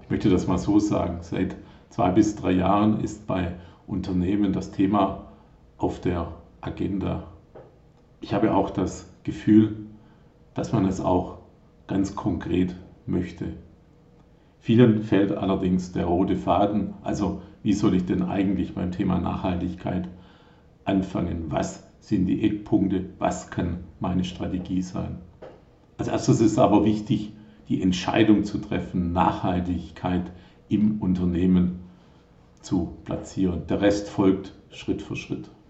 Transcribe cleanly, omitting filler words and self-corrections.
möchte das mal so sagen. Seit 2 bis 3 Jahren ist bei Unternehmen das Thema auf der Agenda. Ich habe auch das Gefühl, dass man es auch ganz konkret möchte. Vielen fehlt allerdings der rote Faden. Also wie soll ich denn eigentlich beim Thema Nachhaltigkeit anfangen? Was sind die Eckpunkte? Was kann meine Strategie sein? Als erstes ist aber wichtig, die Entscheidung zu treffen, Nachhaltigkeit im Unternehmen zu platzieren. Der Rest folgt Schritt für Schritt.